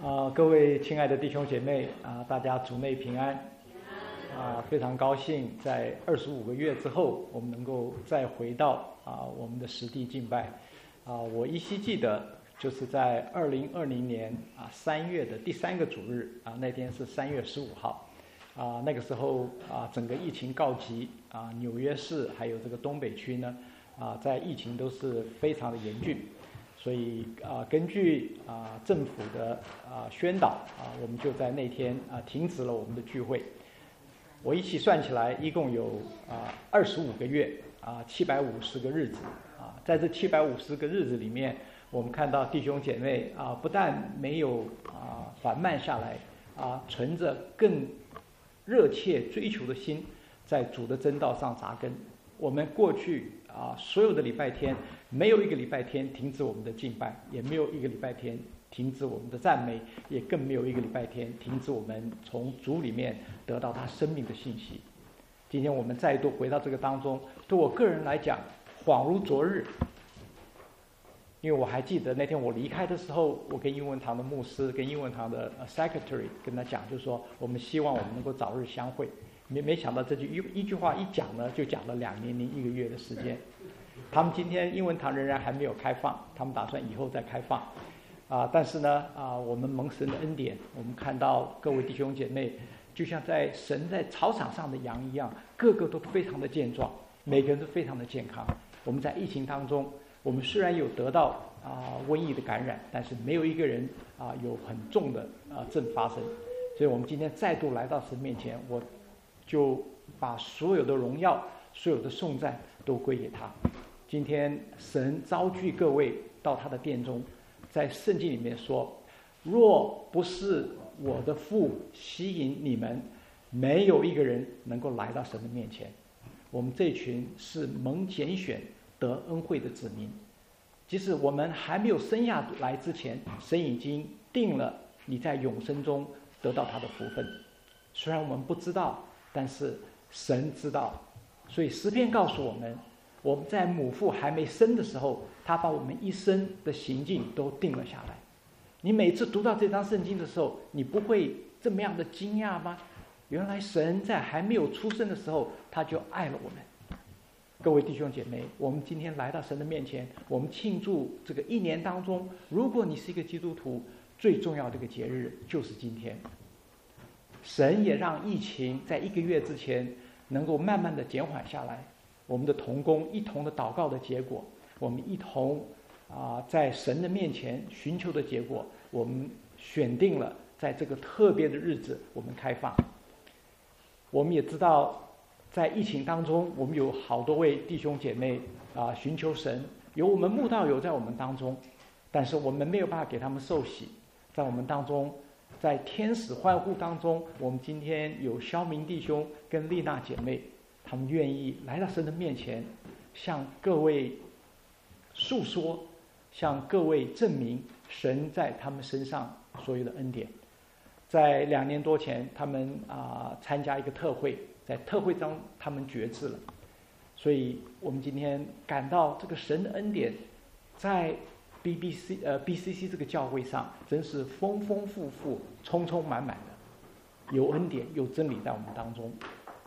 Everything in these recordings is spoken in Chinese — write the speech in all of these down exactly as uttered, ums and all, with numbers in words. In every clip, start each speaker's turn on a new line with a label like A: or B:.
A: 啊、各位亲爱的弟兄姐妹啊、大家主内平安啊、非常高兴在二十五个月之后，我们能够再回到啊、我们的实地敬拜啊、我依稀记得，就是在二零二零年啊三月的第三个主日啊，那天是三月十五号啊，那个时候啊，整个疫情告急啊，纽约市还有这个东北区呢啊，在疫情都是非常的严峻。所以啊，根据啊政府的啊宣导啊，我们就在那天啊停止了我们的聚会。我一起算起来，一共有啊二十五个月啊七百五十个日子啊，在这七百五十个日子里面，我们看到弟兄姐妹啊，不但没有啊缓慢下来啊，存着更热切追求的心，在主的真道上扎根。我们过去啊，所有的礼拜天，没有一个礼拜天停止我们的敬拜，也没有一个礼拜天停止我们的赞美，也更没有一个礼拜天停止我们从主里面得到他生命的信息。今天我们再度回到这个当中，对我个人来讲，恍如昨日。因为我还记得那天我离开的时候，我跟英文堂的牧师、跟英文堂的 secretary 跟他讲，就是说我们希望我们能够早日相会。没没想到这句一一句话一讲呢，就讲了两年零一个月的时间。他们今天英文堂仍然还没有开放，他们打算以后再开放。啊，但是呢，啊，我们蒙神的恩典，我们看到各位弟兄姐妹，就像在神在草场上的羊一样，个个都非常的健壮，每个人都非常的健康。我们在疫情当中，我们虽然有得到啊瘟疫的感染，但是没有一个人啊有很重的啊症发生。所以我们今天再度来到神面前，我就把所有的荣耀、所有的颂赞都归给他。今天神召聚各位到他的殿中，在圣经里面说，若不是我的父吸引你们，没有一个人能够来到神的面前。我们这群是蒙拣选得恩惠的子民，即使我们还没有生下来之前，神已经定了你在永生中得到他的福分。虽然我们不知道，但是神知道。所以诗篇告诉我们，我们在母腹还没生的时候，他把我们一生的行径都定了下来。你每次读到这章圣经的时候，你不会这么样的惊讶吗？原来神在还没有出生的时候，他就爱了我们。各位弟兄姐妹，我们今天来到神的面前，我们庆祝这个一年当中，如果你是一个基督徒，最重要的一个节日就是今天。神也让疫情在一个月之前能够慢慢的减缓下来。我们的同工一同的祷告的结果，我们一同啊、呃、在神的面前寻求的结果，我们选定了在这个特别的日子我们开放。我们也知道，在疫情当中，我们有好多位弟兄姐妹啊、呃、寻求神，有我们慕道友在我们当中，但是我们没有办法给他们受洗。在我们当中，在天使欢呼当中，我们今天有肖明弟兄跟丽娜姐妹，他们愿意来到神的面前，向各位诉说，向各位证明神在他们身上所有的恩典。在两年多前，他们啊、呃、参加一个特会，在特会中他们决志了。所以我们今天感到这个神的恩典，在 B B C 呃 B C C 这个教会上，真是丰丰富富、充充满满的，有恩典、有真理在我们当中。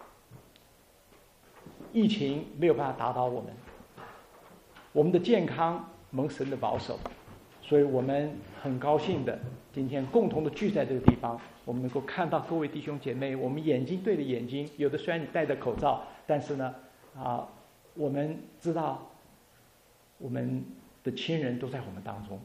A: 疫情没有办法打倒我们，我们的健康蒙神的保守，所以我们很高兴的今天共同的聚在这个地方，我们能够看到各位弟兄姐妹，我们眼睛对着眼睛，有的虽然你戴着口罩，但是呢啊，我们知道我们的亲人都在我们当中。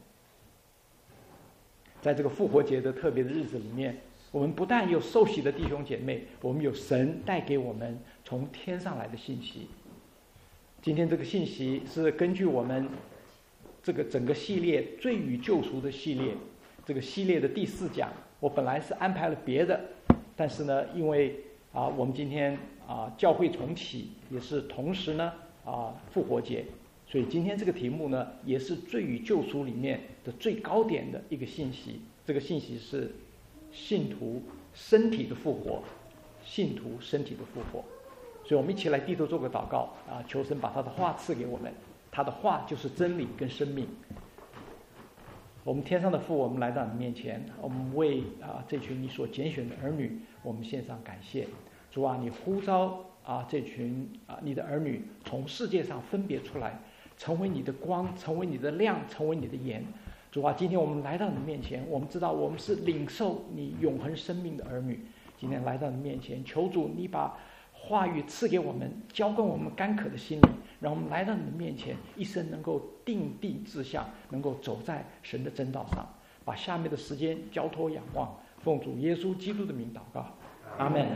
A: 在这个复活节的特别的日子里面，我们不但有受洗的弟兄姐妹，我们有神带给我们从天上来的信息。今天这个信息是根据我们这个整个系列罪与救赎的系列，这个系列的第四讲，我本来是安排了别的，但是呢，因为啊，我们今天啊教会重启，也是同时呢啊复活节，所以今天这个题目呢，也是罪与救赎里面的最高点的一个信息。这个信息是信徒身体的复活，信徒身体的复活。所以我们一起来低头做个祷告啊，求神把他的话赐给我们，他的话就是真理跟生命。 我们天上的父，我们来到你面前，我们为啊这群你所拣选的儿女，我们献上感谢。主啊，你呼召啊这群啊你的儿女从世界上分别出来，成为你的光，成为你的亮，成为你的盐。主啊，今天我们来到你面前，我们知道我们是领受你永恒生命的儿女。今天来到你面前，求主你把话语赐给我们，浇灌我们干渴的心灵，让我们来到你的面前，一生能够定地志向，能够走在神的真道上。把下面的时间交托仰望，奉主耶稣基督的名祷告，阿们。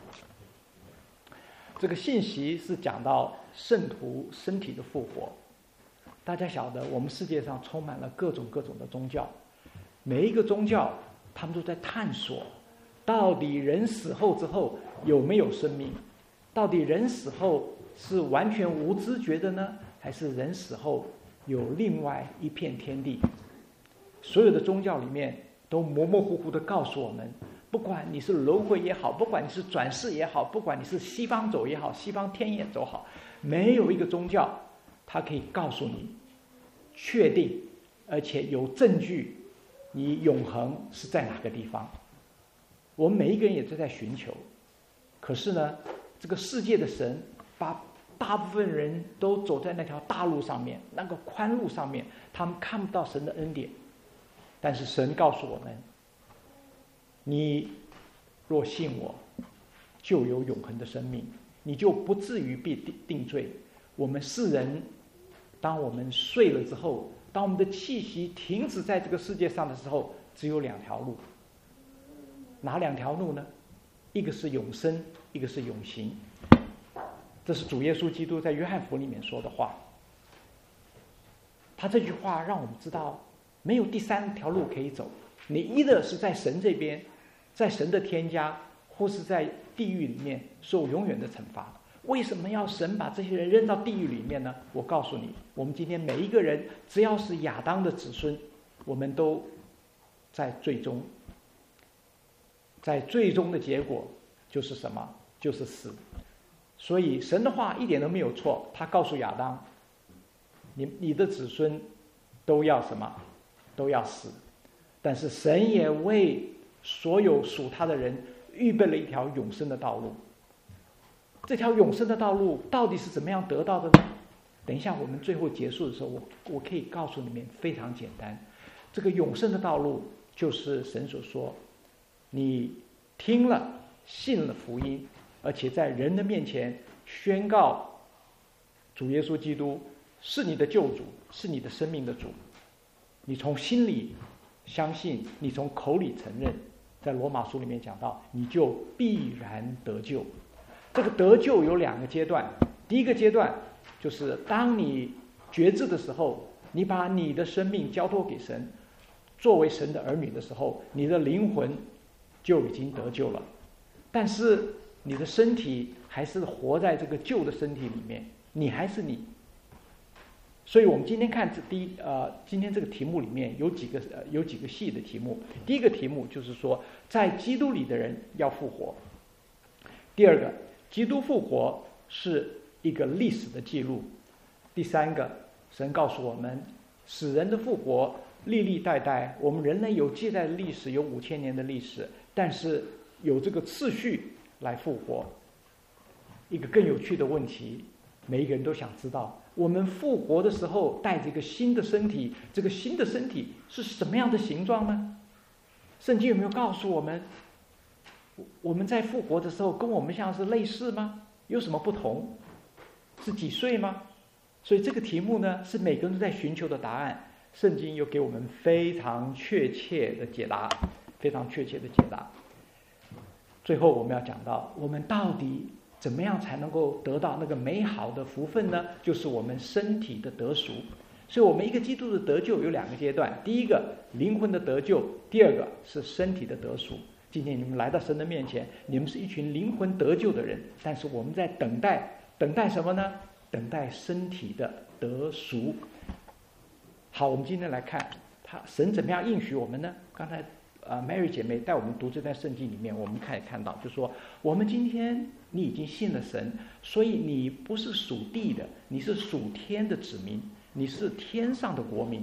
A: 这个信息是讲到圣徒身体的复活。大家晓得，我们世界上充满了各种各种的宗教，每一个宗教他们都在探索，到底人死后之后有没有生命？到底人死后是完全无知觉的呢，还是人死后有另外一片天地？所有的宗教里面都模模糊糊地告诉我们，不管你是轮回也好，不管你是转世也好，不管你是西方走也好，西方天也走好，没有一个宗教它可以告诉你确定而且有证据你永恒是在哪个地方。我们每一个人也都在寻求，可是呢，这个世界的神把大部分人都走在那条大路上面，那个宽路上面，他们看不到神的恩典。但是神告诉我们，你若信我，就有永恒的生命，你就不至于被定罪。我们世人，当我们睡了之后，当我们的气息停止在这个世界上的时候，只有两条路。哪两条路呢？一个是永生，一个是永刑。这是主耶稣基督在约翰福音里面说的话。他这句话让我们知道，没有第三条路可以走。你一的是在神这边，在神的天家，或是在地狱里面受永远的惩罚。为什么要神把这些人扔到地狱里面呢？我告诉你，我们今天每一个人，只要是亚当的子孙，我们都在最终，在最终的结果就是什么？就是死。所以神的话一点都没有错，他告诉亚当，你你的子孙都要什么？都要死。但是神也为所有属他的人预备了一条永生的道路。这条永生的道路到底是怎么样得到的呢？等一下我们最后结束的时候，我我可以告诉你们，非常简单。这个永生的道路就是神所说，你听了信了福音，而且在人的面前宣告主耶稣基督是你的救主，是你的生命的主，你从心里相信，你从口里承认，在罗马书里面讲到，你就必然得救。这个得救有两个阶段，第一个阶段就是当你觉知的时候，你把你的生命交托给神，作为神的儿女的时候，你的灵魂就已经得救了。但是你的身体还是活在这个旧的身体里面，你还是你。所以我们今天看这第一呃，今天这个题目里面有几个呃有几个细的题目。第一个题目就是说，在基督里的人要复活。第二个，基督复活是一个历史的记录。第三个，神告诉我们，死人的复活历历代代，我们人类有记载的历史有五千年的历史，但是有这个次序来复活。一个更有趣的问题，每一个人都想知道，我们复活的时候带着一个新的身体，这个新的身体是什么样的形状呢？圣经有没有告诉我们，我们在复活的时候跟我们像是类似吗？有什么不同？是几岁吗？所以这个题目呢，是每个人都在寻求的答案。圣经又给我们非常确切的解答，非常确切的解答。最后我们要讲到，我们到底怎么样才能够得到那个美好的福分呢？就是我们身体的得赎。所以我们一个基督的得救有两个阶段，第一个灵魂的得救，第二个是身体的得赎。今天你们来到神的面前，你们是一群灵魂得救的人，但是我们在等待，等待什么呢？等待身体的得赎。好，我们今天来看他神怎么样应许我们呢？刚才呃 Mary 姐妹带我们读这段圣经里面，我们可以看到，就说我们今天你已经信了神，所以你不是属地的，你是属天的子民，你是天上的国民。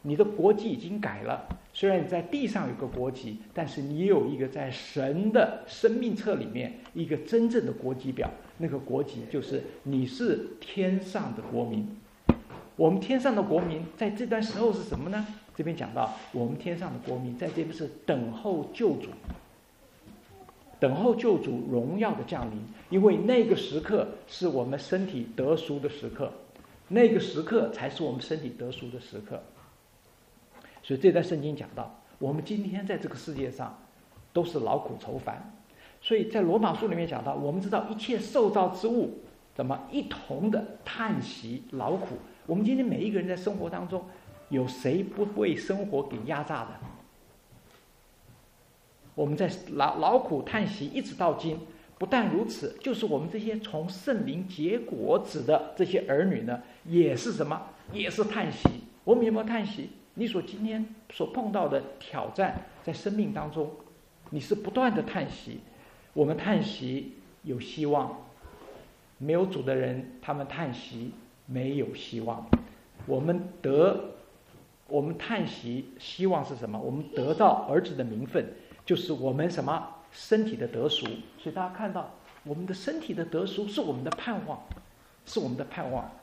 A: 你的国籍已经改了，虽然你在地上有个国籍，但是你有一个在神的生命册里面一个真正的国籍表，那个国籍就是你是天上的国民。我们天上的国民在这段时候是什么呢？这边讲到我们天上的国民在这边是等候救主，等候救主荣耀的降临，因为那个时刻是我们身体得赎的时刻，那个时刻才是我们身体得赎的时刻。所以这段圣经讲到，我们今天在这个世界上都是劳苦愁烦，所以在罗马书里面讲到，我们知道一切受造之物怎么一同的叹息劳苦。我们今天每一个人在生活当中，有谁不为生活给压榨的？我们在劳劳苦叹息一直到今。不但如此，就是我们这些从圣灵结果子的这些儿女呢，也是什么？也是叹息。我们有没有叹息？你所今天所碰到的挑战，在生命当中，你是不断的叹息。我们叹息有希望，没有主的人，他们叹息没有希望。我们得，我们叹息，希望是什么？我们得到儿子的名分，就是我们什么？身体的得赎。所以大家看到，我们的身体的得赎是我们的盼望，是我们的盼望。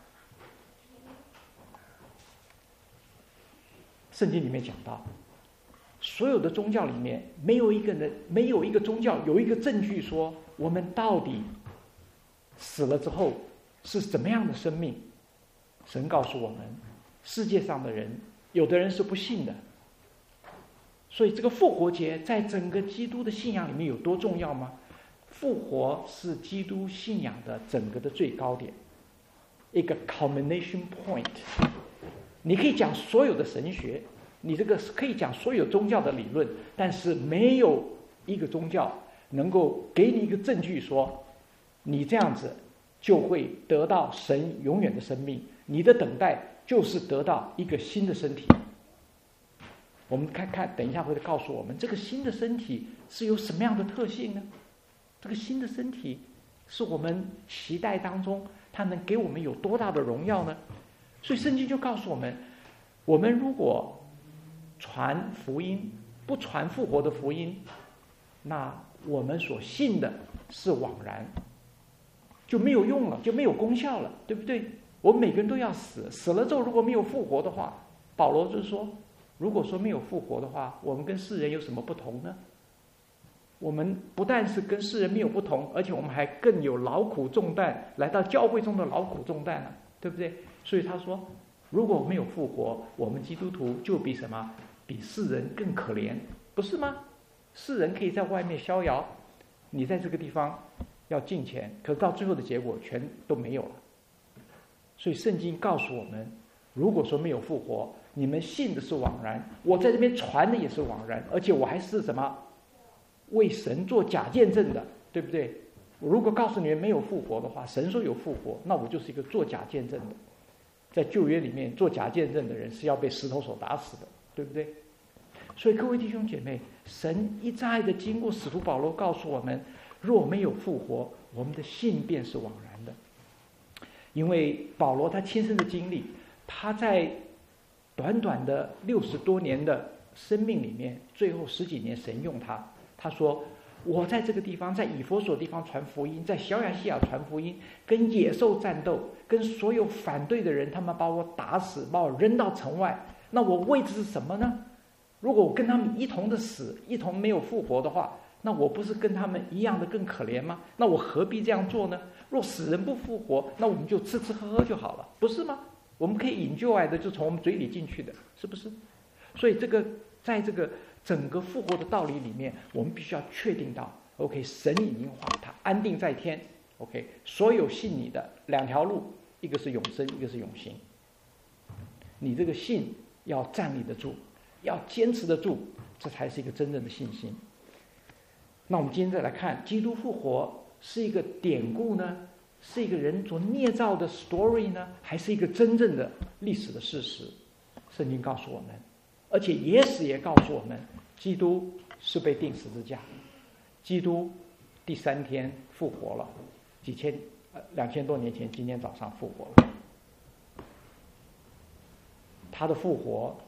A: 圣经里面讲到，所有的宗教里面没有一个人，没有一个宗教有一个证据说我们到底死了之后是怎么样的生命。神告诉我们，世界上的人有的人是不信的。所以这个复活节在整个基督的信仰里面有多重要吗？复活是基督信仰的整个的最高点，一个 culmination point。你可以讲所有的神学，你这个可以讲所有宗教的理论，但是没有一个宗教能够给你一个证据说，你这样子就会得到神永远的生命，你的等待就是得到一个新的身体。我们看看，等一下会告诉我们，这个新的身体是有什么样的特性呢？这个新的身体是我们期待当中，它能给我们有多大的荣耀呢？所以圣经就告诉我们，我们如果传福音，不传复活的福音，那我们所信的是枉然，就没有用了，就没有功效了，对不对？我们每个人都要死，死了之后如果没有复活的话，保罗就是说，如果说没有复活的话，我们跟世人有什么不同呢？我们不但是跟世人没有不同，而且我们还更有劳苦重担，来到教会中的劳苦重担了，对不对？所以他说，如果没有复活，我们基督徒就比什么？比世人更可怜，不是吗？世人可以在外面逍遥，你在这个地方要敬虔，可是到最后的结果全都没有了。所以圣经告诉我们，如果说没有复活，你们信的是枉然，我在这边传的也是枉然，而且我还是什么？为神做假见证的，对不对？我如果告诉你们没有复活的话，神说有复活，那我就是一个做假见证的。在旧约里面，做假见证的人是要被石头手打死的，对不对？所以各位弟兄姐妹，神一再的经过使徒保罗告诉我们，若没有复活，我们的信便是枉然的。因为保罗他亲身的经历，他在短短的六十多年的生命里面，最后十几年神用他，他说，我在这个地方，在以弗所地方传福音，在小亚细亚传福音，跟野兽战斗，跟所有反对的人，他们把我打死，把我扔到城外，那我位置是什么呢？如果我跟他们一同的死，一同没有复活的话，那我不是跟他们一样的更可怜吗？那我何必这样做呢？若死人不复活，那我们就吃吃喝喝就好了，不是吗？我们可以enjoy的就从我们嘴里进去的，是不是？所以这个在这个整个复活的道理里面，我们必须要确定到 OK， 神已经化他安定在天， OK， 所有信你的两条路，一个是永生，一个是永刑。你这个信要站立得住，要坚持得住，这才是一个真正的信心。那我们今天再来看，基督复活是一个典故呢，是一个人所捏造的 story 呢，还是一个真正的历史的事实？圣经告诉我们，而且耶稣也告诉我们，基督是被钉十字架，基督第三天复活了，几千呃两千多年前，今天早上复活了。他的复活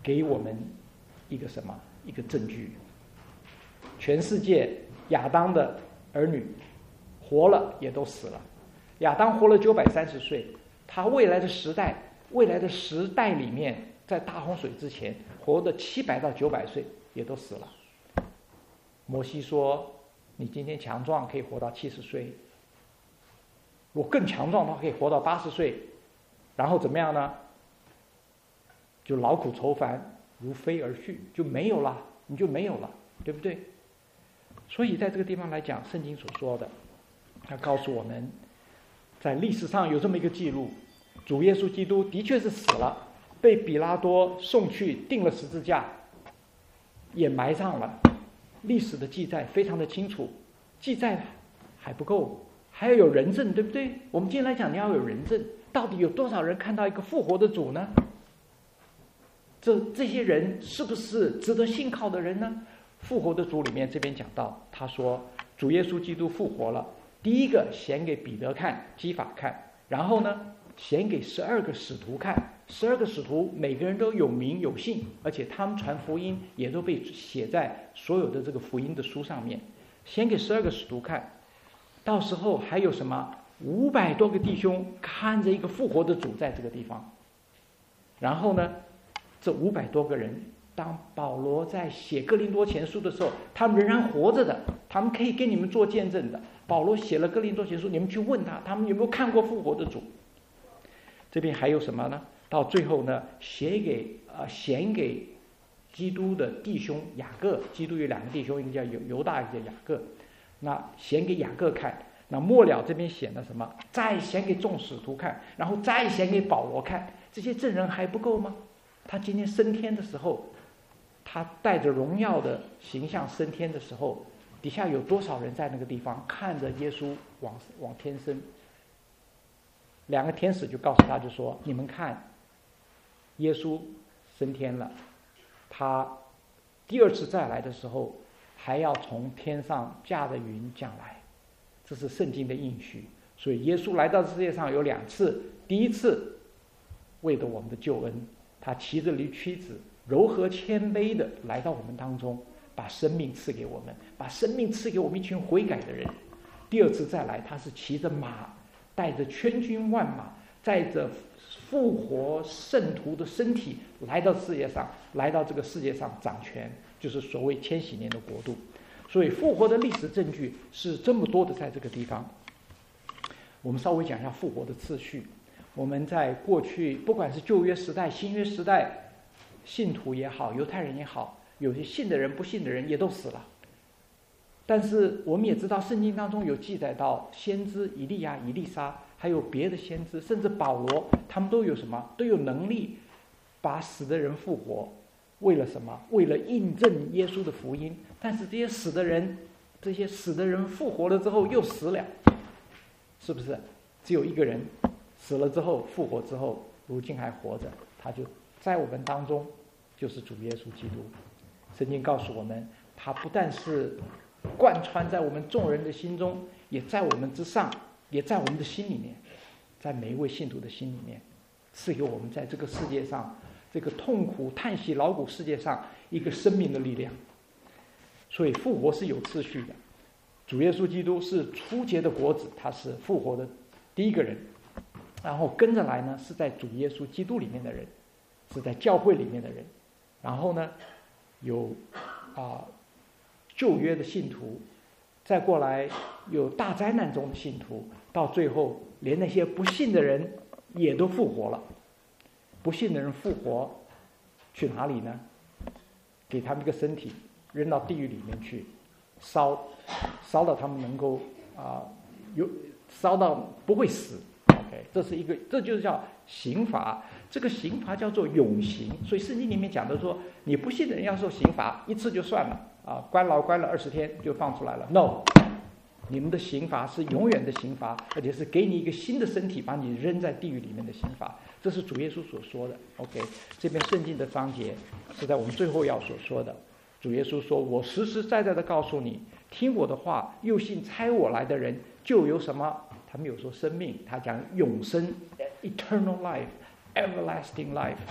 A: 给我们一个什么？一个证据。全世界亚当的儿女活了也都死了。亚当活了九百三十岁，他未来的时代，未来的时代里面，在大洪水之前活的七百到九百岁也都死了。摩西说：“你今天强壮，可以活到七十岁。我更强壮的话，可以活到八十岁。然后怎么样呢？就劳苦愁烦，如飞而去，就没有了，你就没有了，对不对？所以在这个地方来讲，圣经所说的，它告诉我们，在历史上有这么一个记录：主耶稣基督的确是死了，被比拉多送去钉了十字架，也埋葬了。历史的记载非常的清楚，记载还不够，还要有人证，对不对？我们今天来讲，你要有人证，到底有多少人看到一个复活的主呢？这这些人是不是值得信靠的人呢？复活的主里面这边讲到，他说主耶稣基督复活了，第一个显给彼得看，基法看，然后呢显给十二个使徒看，十二个使徒每个人都有名有姓，而且他们传福音也都被写在所有的这个福音的书上面，显给十二个使徒看。到时候还有什么五百多个弟兄看着一个复活的主在这个地方。然后呢，这五百多个人，当保罗在写哥林多前书的时候，他们仍然活着的，他们可以给你们做见证的。保罗写了哥林多前书，你们去问他，他们有没有看过复活的主？这边还有什么呢？到最后呢，写给呃显给基督的弟兄雅各，基督有两个弟兄，一个叫犹犹大，一个叫雅各。那显给雅各看，那末了这边显了什么？再显给众使徒看，然后再显给保罗看。这些证人还不够吗？他今天升天的时候，他带着荣耀的形象升天的时候，底下有多少人在那个地方看着耶稣往往天升？两个天使就告诉他，就说：“你们看，耶稣升天了，他第二次再来的时候，还要从天上驾着云降来。”这是圣经的应许。所以耶稣来到世界上有两次，第一次为了我们的救恩，他骑着驴驹子，柔和谦卑的来到我们当中，把生命赐给我们，把生命赐给我们一群悔改的人。第二次再来，他是骑着马，带着千军万马，载着复活圣徒的身体来到世界上，来到这个世界上掌权，就是所谓千禧年的国度。所以复活的历史证据是这么多的，在这个地方。我们稍微讲一下复活的次序。我们在过去不管是旧约时代、新约时代，信徒也好，犹太人也好，有些信的人、不信的人也都死了。但是我们也知道，圣经当中有记载到先知以利亚、以利沙，还有别的先知，甚至保罗，他们都有什么？都有能力把死的人复活。为了什么？为了印证耶稣的福音。但是这些死的人，这些死的人复活了之后又死了，是不是？只有一个人死了之后复活之后，如今还活着，他就在我们当中，就是主耶稣基督。圣经告诉我们，他不但是贯穿在我们众人的心中，也在我们之上，也在我们的心里面，在每一位信徒的心里面，赐给我们在这个世界上，这个痛苦叹息劳苦世界上一个生命的力量。所以复活是有次序的，主耶稣基督是初结的果子，他是复活的第一个人，然后跟着来呢是在主耶稣基督里面的人，是在教会里面的人，然后呢有啊、呃、旧约的信徒，再过来有大灾难中的信徒，到最后连那些不信的人也都复活了。不信的人复活去哪里呢？给他们一个身体扔到地狱里面去烧，烧到他们能够啊、呃、有烧到不会死。OK， 这是一个，这就是叫刑罚。这个刑罚叫做永刑。所以圣经里面讲的说，你不信的人要受刑罚，一次就算了啊，关牢关了二十天就放出来了。No， 你们的刑罚是永远的刑罚，而且是给你一个新的身体，把你扔在地狱里面的刑罚。这是主耶稣所说的。OK， 这边圣经的章节是在我们最后要所说的。主耶稣说：“我实实在在的告诉你，听我的话，又信差我来的人，就有什么？他没有说生命，他讲永生 （eternal life）、everlasting life，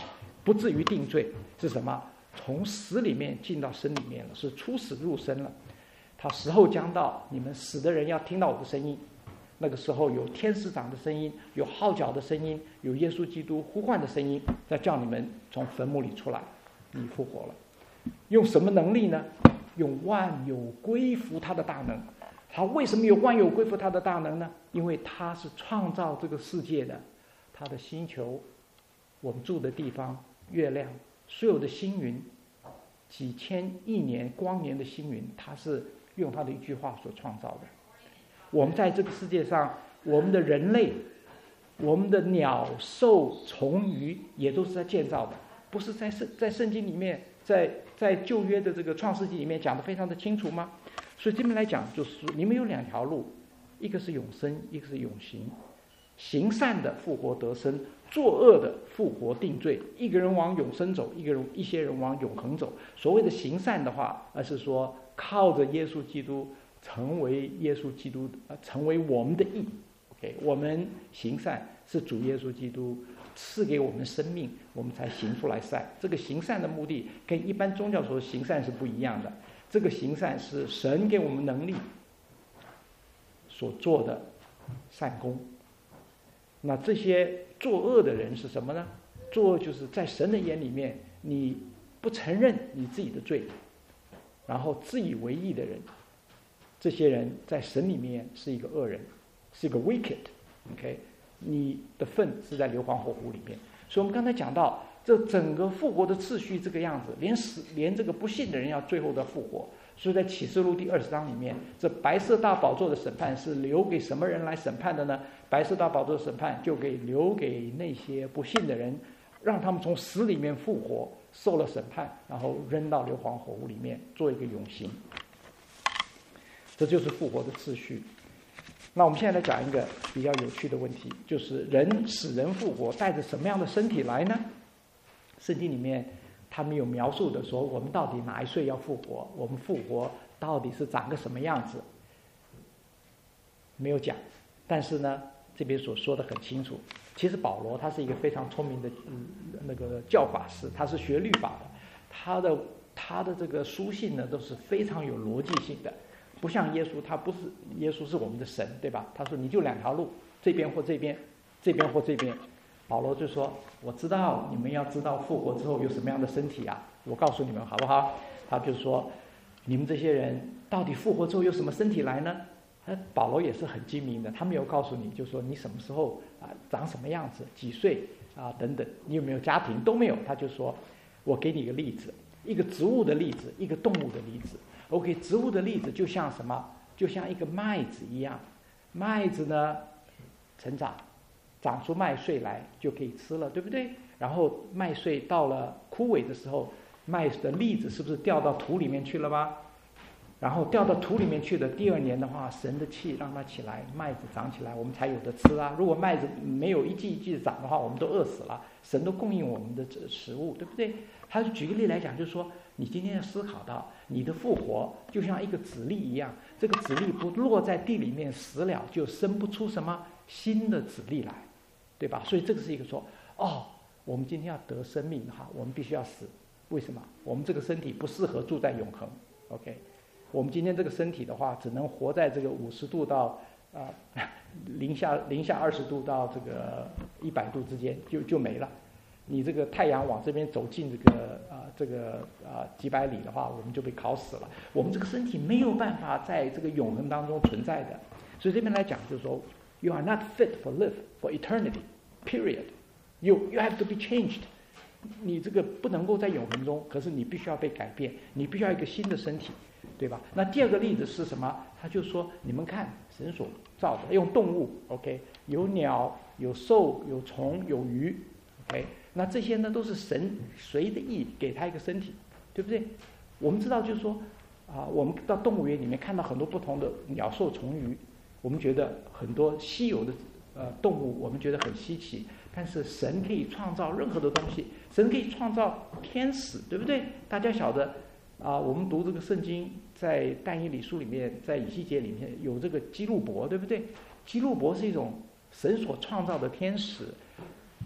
A: 不至于定罪，是什么？从死里面进到生里面了，是出死入生了。他时候将到，你们死的人要听到我的声音。那个时候有天使长的声音，有号角的声音，有耶稣基督呼唤的声音，在叫你们从坟墓里出来，你复活了。用什么能力呢？用万有归服他的大能。他为什么有万有归服他的大能呢？因为他是创造这个世界的，他的星球，我们住的地方，月亮，所有的星云，几千亿年光年的星云，他是用他的一句话所创造的。我们在这个世界上，我们的人类，我们的鸟兽虫鱼也都是在建造的，不是在圣在圣经里面，在在旧约的这个创世纪里面讲得非常的清楚吗？所以这边来讲，就是你们有两条路，一个是永生，一个是永刑。行善的复活得生，作恶的复活定罪。一个人往永生走，一个人一些人往永恒走。所谓的行善的话，而是说靠着耶稣基督成为耶稣基督，呃，成为我们的义。OK， 我们行善是主耶稣基督赐给我们生命，我们才行出来善。这个行善的目的跟一般宗教所行善是不一样的。这个行善是神给我们能力所做的善功。那这些作恶的人是什么呢？作恶就是在神的眼里面，你不承认你自己的罪，然后自以为义的人，这些人在神里面是一个恶人，是一个 wicked。OK， 你的份是在硫磺火湖里面。所以我们刚才讲到，这整个复活的次序这个样子，连死连这个不信的人要最后的复活。所以在启示录第二十章里面，这白色大宝座的审判是留给什么人来审判的呢？白色大宝座的审判就给留给那些不信的人，让他们从死里面复活，受了审判，然后扔到硫磺火湖里面做一个永刑。这就是复活的次序。那我们现在来讲一个比较有趣的问题，就是人死人复活带着什么样的身体来呢？圣经里面他们有描述的说，我们到底哪一岁要复活？我们复活到底是长个什么样子？没有讲，但是呢，这边所说的很清楚。其实保罗他是一个非常聪明的、嗯、那个教法师，他是学律法的，他的他的这个书信呢都是非常有逻辑性的，不像耶稣，他不是耶稣是我们的神，对吧？他说你就两条路，这边或这边，这边或这边。保罗就说：“我知道你们要知道复活之后有什么样的身体啊，我告诉你们好不好？”他就说：“你们这些人到底复活之后有什么身体来呢？”保罗也是很精明的，他没有告诉你，就说你什么时候啊长什么样子，几岁啊等等，你有没有家庭都没有，他就说：“我给你一个例子，一个植物的例子，一个动物的例子。OK， 植物的例子就像什么？就像一个麦子一样，麦子呢成长。”长出麦穗来就可以吃了，对不对？然后麦穗到了枯萎的时候，麦的粒子是不是掉到土里面去了吧？然后掉到土里面去的第二年的话，神的气让它起来，麦子长起来，我们才有的吃啊。如果麦子没有一季一季的长的话，我们都饿死了。神都供应我们的食物，对不对？他就举个例来讲，就是说，你今天要思考到你的复活就像一个籽粒一样，这个籽粒不落在地里面死了，就生不出什么新的籽粒来。对吧？所以这个是一个说，哦，我们今天要得生命哈，我们必须要死。为什么？我们这个身体不适合住在永恒。OK， 我们今天这个身体的话，只能活在这个五十度到啊、呃、零下零下二十度到这个一百度之间就就没了。你这个太阳往这边走进这个啊、呃、这个啊、呃、几百里的话，我们就被烤死了。我们这个身体没有办法在这个永恒当中存在的。所以这边来讲，就是说 ，You are not fit for live for eternity.Period. You you have to be changed. 你这个不能够在永恒中，可是你必须要被改变，你必须要一个新的身体，对吧？那第二个例子是什么？他就说，你们看神所造的，用动物 ，OK， 有鸟，有兽，有虫，有鱼 ，OK， 那这些呢都是神随的意给他一个身体，对不对？我们知道就是说啊，我们到动物园里面看到很多不同的鸟兽虫鱼，我们觉得很多稀有的。呃，动物我们觉得很稀奇，但是神可以创造任何的东西，神可以创造天使，对不对？大家晓得啊、呃，我们读这个圣经，在但以理书里面，在以西结里面有这个基路伯，对不对？基路伯是一种神所创造的天使，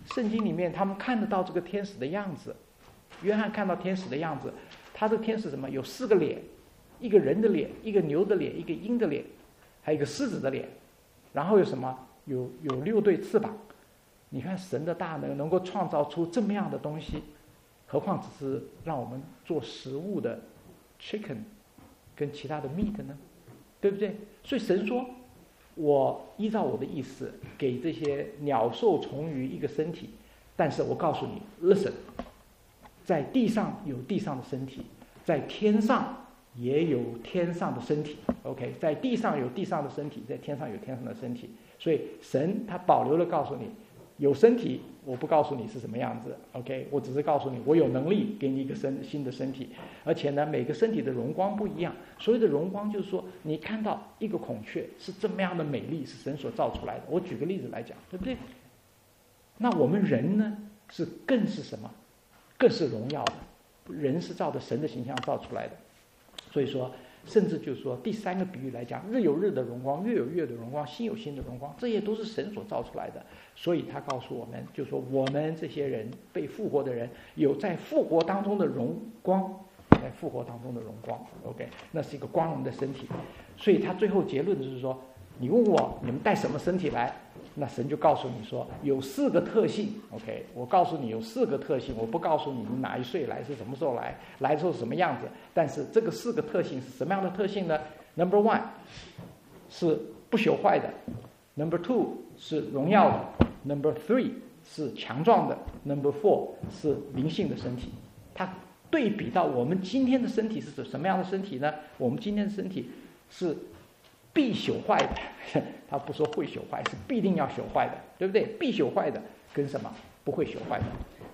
A: 圣经里面他们看得到这个天使的样子，约翰看到天使的样子，他这个天使什么？有四个脸，一个人的脸，一个牛的脸，一个鹰的脸，还有一个狮子的脸，然后有什么？有有六对翅膀。你看神的大能能够创造出这么样的东西，何况只是让我们做食物的 chicken 跟其他的 meat 呢？对不对？所以神说，我依照我的意思给这些鸟兽虫鱼一个身体，但是我告诉你 listen， 在地上有地上的身体，在天上也有天上的身体。 OK， 在地上有地上的身体，在天上有天上的身体。所以神他保留了告诉你，有身体我不告诉你是什么样子 ，OK， 我只是告诉你我有能力给你一个身新的身体，而且呢每个身体的荣光不一样。所谓的荣光就是说你看到一个孔雀是这么样的美丽，是神所造出来的。我举个例子来讲，对不对？那我们人呢是更是什么？更是荣耀的，人是照着神的形象造出来的。所以说甚至就是说第三个比喻来讲，日有日的荣光，月有月的荣光，星有星的荣光，这些都是神所造出来的。所以他告诉我们，就是说我们这些人被复活的人，有在复活当中的荣光，在复活当中的荣光 OK， 那是一个光荣的身体。所以他最后结论就是说，你问我你们带什么身体来，那神就告诉你说有四个特性 OK， 我告诉你有四个特性，我不告诉你你哪一岁来，是什么时候来，来的时候是什么样子，但是这个四个特性是什么样的特性呢？ Number one 是不朽坏的， Number two 是荣耀的， Number three 是强壮的， Number four 是灵性的身体。它对比到我们今天的身体是什么样的身体呢？我们今天的身体是必朽坏的，他不说会朽坏，是必定要朽坏的，对不对？必朽坏的跟什么？不会朽坏的。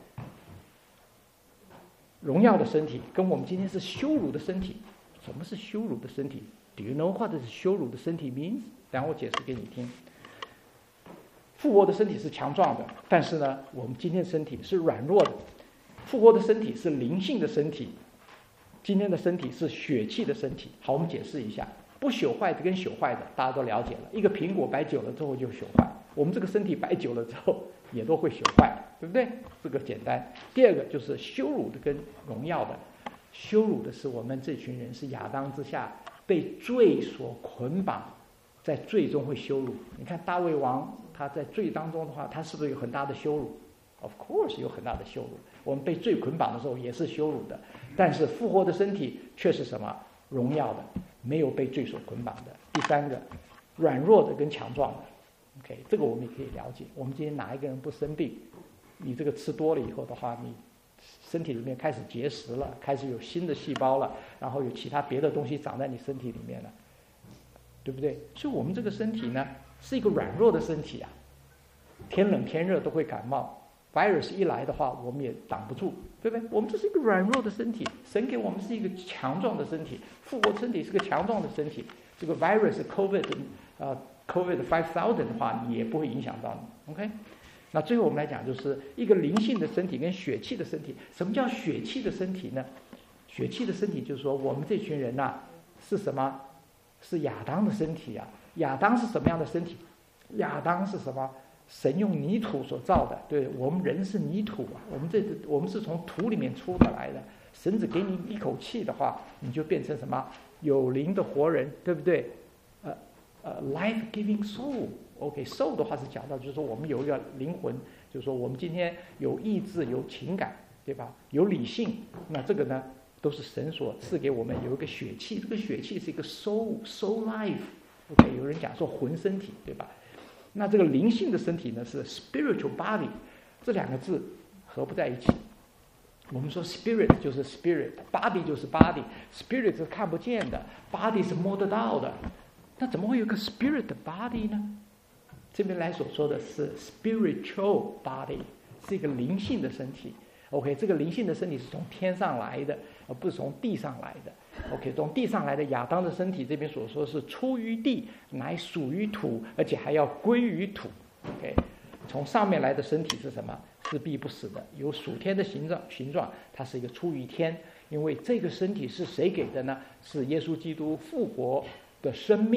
A: 荣耀的身体跟我们今天是羞辱的身体。什么是羞辱的身体？ Do you know what is 羞辱的身体 means？ 让我解释给你听。复活的身体是强壮的，但是呢，我们今天的身体是软弱的。复活的身体是灵性的身体，今天的身体是血气的身体。好，我们解释一下。不朽坏的跟朽坏的大家都了解了，一个苹果摆久了之后就朽坏，我们这个身体摆久了之后也都会朽坏，对不对？这个简单。第二个就是羞辱的跟荣耀的。羞辱的是我们这群人是亚当之下被罪所捆绑，在罪中会羞辱。你看大卫王他在罪当中的话，他是不是有很大的羞辱？ Of course 有很大的羞辱。我们被罪捆绑的时候也是羞辱的，但是复活的身体却是什么？荣耀的，没有被罪所捆绑的。第三个，软弱的跟强壮的 OK， 这个我们也可以了解。我们今天哪一个人不生病？你这个吃多了以后的话，你身体里面开始结石了，开始有新的细胞了，然后有其他别的东西长在你身体里面了，对不对？所以我们这个身体呢是一个软弱的身体啊，天冷天热都会感冒，virus 一来的话我们也挡不住，对不对？我们这是一个软弱的身体，神给我们是一个强壮的身体，复活身体是个强壮的身体。这个 virus covid 呃 covid five thousand 的话也不会影响到你 OK。 那最后我们来讲就是一个灵性的身体跟血气的身体。什么叫血气的身体呢？血气的身体就是说我们这群人啊是什么？是亚当的身体啊。亚当是什么样的身体？亚当是什么？神用泥土所造的，对，我们人是泥土啊，我们这我们是从土里面出的来的。神只给你一口气的话，你就变成什么？有灵的活人，对不对？呃呃 ，life-giving soul。OK，soul 的话是讲到，就是说我们有一个灵魂，就是说我们今天有意志、有情感，对吧？有理性，那这个呢，都是神所赐给我们有一个血气，这个血气是一个 soul，soul life。OK， 有人讲说魂身体，对吧？那这个灵性的身体呢是 spiritual body， 这两个字合不在一起。我们说 spirit 就是 spirit，body 就是 body，spirit 是看不见的， body 是摸得到的。那怎么会有个 spirit body 呢？这边来所说的是 spiritual body， 是一个灵性的身体。OK， 这个灵性的身体是从天上来的，而不是从地上来的。OK， 从地上来的亚当的身体，这边所说是出于地，乃属于土，而且还要归于土。OK， 从上面来的身体是什么？是必不死的，有属天的形状，形状它是一个出于天。因为这个身体是谁给的呢？是耶稣基督复活的生命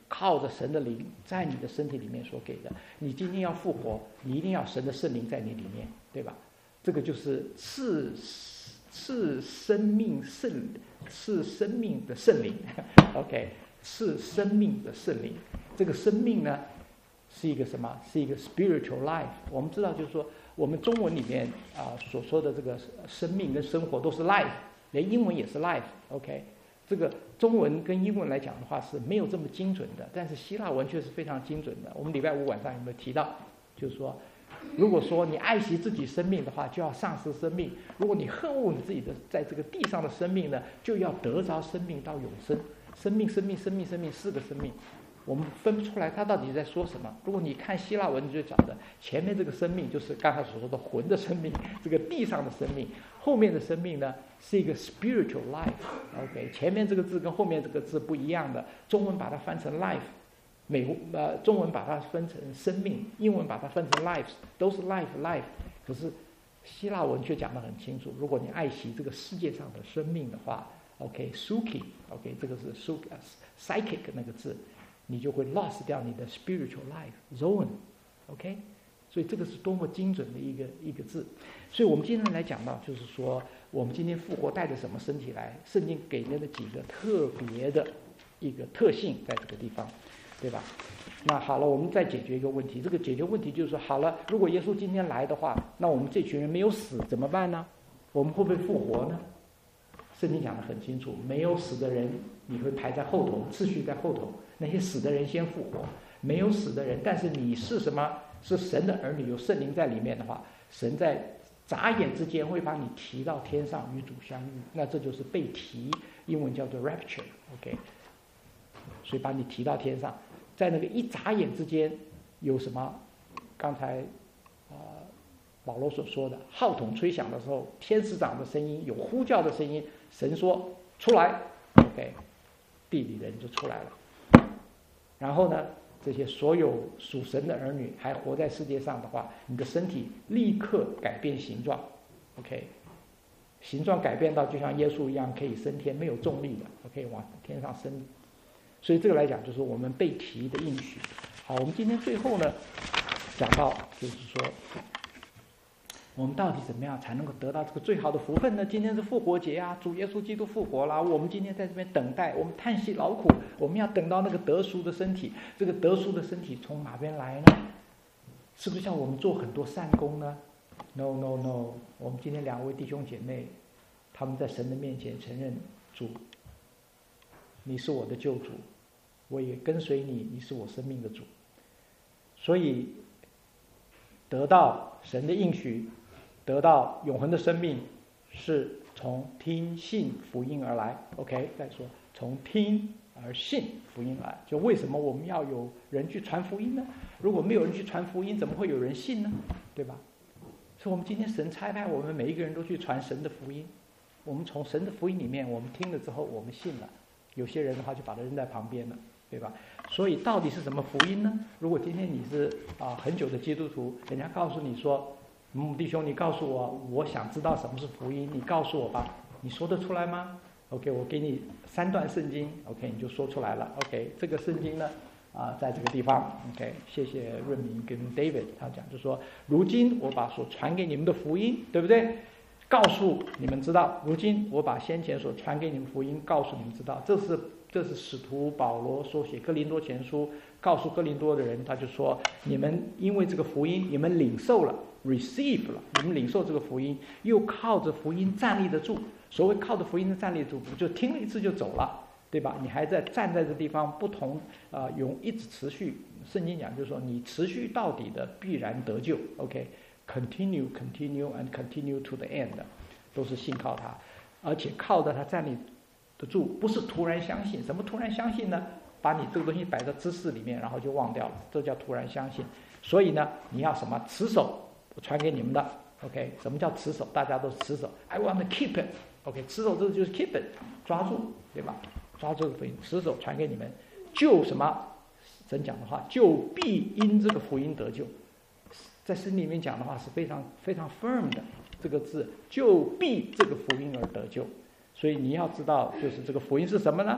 A: 靠着神的灵在你的身体里面所给的。你今天要复活，你一定要神的圣灵在你里面，对吧？这个就是赐赐生命圣赐生命的圣灵，OK， 赐生命的圣灵。这个生命呢，是一个什么？是一个 spiritual life。我们知道，就是说，我们中文里面啊、呃、所说的这个生命跟生活都是 life， 连英文也是 life，OK。这个中文跟英文来讲的话是没有这么精准的，但是希腊文却是非常精准的。我们礼拜五晚上有没有提到？就是说，如果说你爱惜自己生命的话，就要丧失生命；如果你恨恶你自己的在这个地上的生命呢，就要得着生命到永生。生命，生命，生命，生命，四个生命，我们分不出来他到底在说什么。如果你看希腊文，你就晓得前面这个生命就是刚才所说的魂的生命，这个地上的生命；后面的生命呢是一个 spiritual life。OK， 前面这个字跟后面这个字不一样的，中文把它翻成 life， 美呃中文把它分成生命，英文把它分成 lives， 都是 life life。可是希腊文却讲得很清楚，如果你爱惜这个世界上的生命的话 ，OK suki，OK 这个是 suki psychic 那个字。你就会 lost 掉你的 spiritual life zone，OK， 所以这个是多么精准的一个一个字。所以我们今天来讲到，就是说我们今天复活带着什么身体来？圣经给了几个特别的一个特性在这个地方，对吧？那好了，我们再解决一个问题。这个解决问题就是说，好了，如果耶稣今天来的话，那我们这群人没有死怎么办呢？我们会不会复活呢？圣经讲得很清楚，没有死的人你会排在后头，次序在后头。那些死的人先复活，没有死的人，但是你是什么？是神的儿女，有圣灵在里面的话，神在眨眼之间会把你提到天上与主相遇，那这就是被提，英文叫做 rapture，OK， 所以把你提到天上，在那个一眨眼之间有什么？刚才呃保罗所说的号筒吹响的时候，天使长的声音，有呼叫的声音，神说出来 ，OK， 地里人就出来了。然后呢，这些所有属神的儿女还活在世界上的话，你的身体立刻改变形状 ，OK， 形状改变到就像耶稣一样可以升天，没有重力的 ，OK， 往天上升。所以这个来讲就是我们被提的应许。好，我们今天最后呢讲到就是说，我们到底怎么样才能够得到这个最好的福分呢？今天是复活节啊，主耶稣基督复活了，我们今天在这边等待，我们叹息劳苦，我们要等到那个得赎的身体。这个得赎的身体从哪边来呢？是不是像我们做很多善功呢？ No No No， 我们今天两位弟兄姐妹，他们在神的面前承认主，你是我的救主，我也跟随你，你是我生命的主。所以得到神的应许，得到永恒的生命，是从听信福音而来。 OK， 再说从听而信福音来，就为什么我们要有人去传福音呢？如果没有人去传福音，怎么会有人信呢？对吧？所以我们今天神差派我们每一个人都去传神的福音，我们从神的福音里面我们听了之后我们信了，有些人的话就把它扔在旁边了，对吧？所以到底是什么福音呢？如果今天你是啊很久的基督徒，人家告诉你说，嗯，弟兄你告诉我，我想知道什么是福音，你告诉我吧，你说得出来吗？ OK， 我给你三段圣经 ，OK， 你就说出来了。OK， 这个圣经呢，啊，在这个地方 ，OK， 谢谢润明跟 David， 他讲就说，如今我把所传给你们的福音，对不对？告诉你们知道，如今我把先前所传给你们福音告诉你们知道，这是这是使徒保罗所写哥林多前书，告诉哥林多的人，他就说，你们因为这个福音，你们领受了 ，receive 了，你们领受这个福音，又靠着福音站立得住。所谓靠着福音的站立住，就听了一次就走了，对吧？你还在站在这地方，不同啊、呃，永一直持续。圣经讲就是说，你持续到底的必然得救。OK，continue, continue and continue to the end， 都是信靠他，而且靠着他站立得住，不是突然相信。什么突然相信呢？把你这个东西摆在知识里面，然后就忘掉了，这叫突然相信。所以呢，你要什么？持守我传给你们的。OK， 什么叫持守？大家都是持守。I want to keep it。OK， 持守这个就是 keep it， 抓住，对吧？抓住这个福音，持守传给你们，就什么？神讲的话，就必因这个福音得救。在圣经里面讲的话是非常非常 firm 的，这个字就必这个福音而得救。所以你要知道，就是这个福音是什么呢？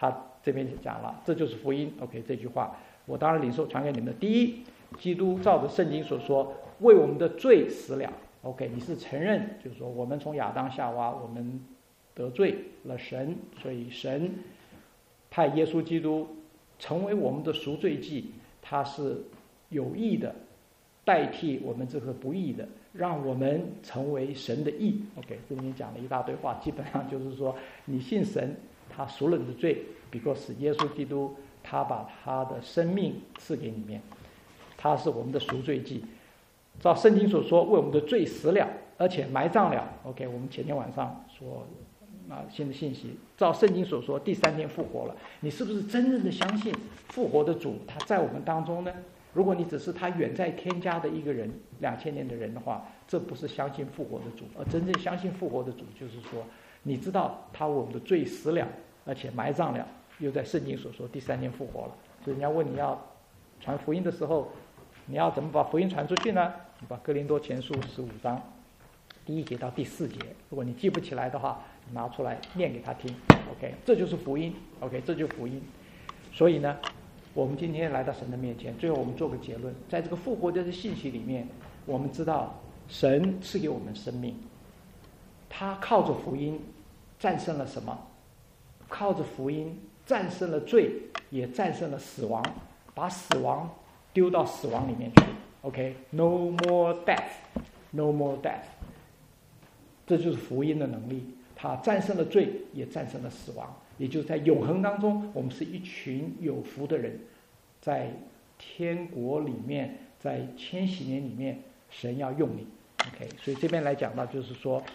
A: 他这边讲了，这就是福音。OK， 这句话我当然领受传给你们的。第一，基督照着圣经所说，为我们的罪死了。OK， 你是承认，就是说我们从亚当夏娃，我们得罪了神，所以神派耶稣基督成为我们的赎罪祭，他是有义的，代替我们这个不义的，让我们成为神的义。OK， 这里面讲了一大堆话，基本上就是说，你信神，他赎了你的罪 ，because 耶稣基督他把他的生命赐给你们，他是我们的赎罪祭。照圣经所说，为我们的罪死了，而且埋葬了。OK， 我们前天晚上说啊新的信息，照圣经所说，第三天复活了。你是不是真正的相信复活的主他在我们当中呢？如果你只是他远在天家的一个人，两千年的人的话，这不是相信复活的主。而真正相信复活的主，就是说你知道他为我们的罪死了，而且埋葬了，又在圣经所说第三天复活了。所以人家问你要传福音的时候，你要怎么把福音传出去呢？你把哥林多前书十五章第一节到第四节，如果你记不起来的话，你拿出来念给他听。 OK， 这就是福音。 OK， 这就是福音。所以呢，我们今天来到神的面前，最后我们做个结论，在这个复活的信息里面，我们知道神赐给我们生命，他靠着福音战胜了什么？靠着福音战胜了罪，也战胜了死亡，把死亡丢到死亡里面去。 OK，no more death，no more death， 这就是福音的能力。他战胜了罪，也战胜了死亡，也就是在永恒当中，我们是一群有福的人，在天国里面，在千禧年里面，神要用你。 OK， 所以这边来讲到，就是说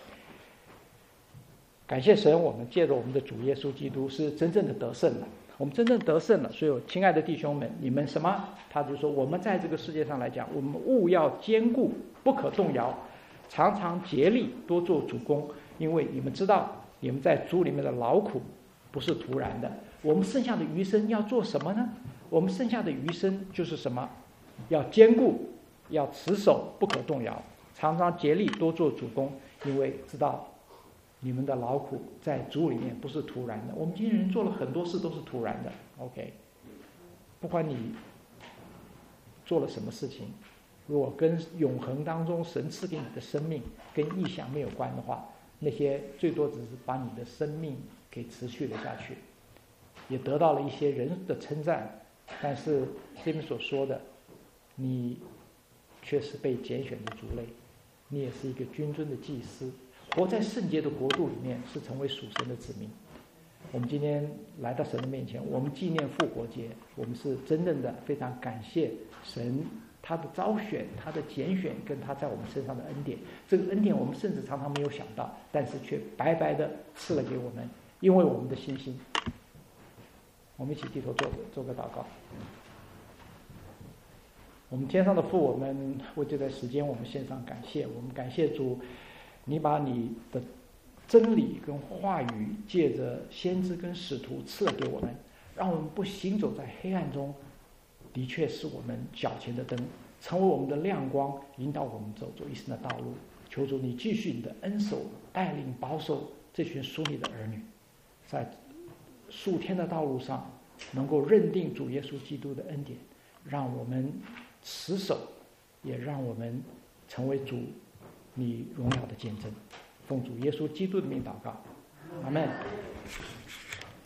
A: 感谢神，我们借着我们的主耶稣基督是真正的得胜了，我们真正得胜了。所以亲爱的弟兄们，你们什么？他就说我们在这个世界上来讲，我们务要坚固，不可动摇，常常竭力多做主工，因为你们知道你们在主里面的劳苦不是徒然的。我们剩下的余生要做什么呢？我们剩下的余生就是什么？要坚固，要持守，不可动摇，常常竭力多做主工，因为知道你们的劳苦在主里面不是徒然的。我们今天人做了很多事都是徒然的。 OK， 不管你做了什么事情，如果跟永恒当中神赐给你的生命跟意象没有关的话，那些最多只是把你的生命给持续了下去，也得到了一些人的称赞，但是这边所说的，你却是被拣选的族类，你也是一个君尊的祭司，活在圣洁的国度里面，是成为属神的子民。我们今天来到神的面前，我们纪念复活节，我们是真正的非常感谢神他的招选，他的拣选，跟他在我们身上的恩典。这个恩典我们甚至常常没有想到，但是却白白的赐了给我们，因为我们的信心。我们一起低头做做个祷告。我们天上的父，我们为这段时间我们献上感谢，我们感谢主，你把你的真理跟话语借着先知跟使徒赐了给我们，让我们不行走在黑暗中，的确是我们脚前的灯，成为我们的亮光，引导我们走走一生的道路。求主你继续你的恩手带领保守这群属你的儿女，在属天的道路上能够认定主耶稣基督的恩典，让我们持守，也让我们成为主你荣耀的见证。奉主耶稣基督的名祷告，阿们。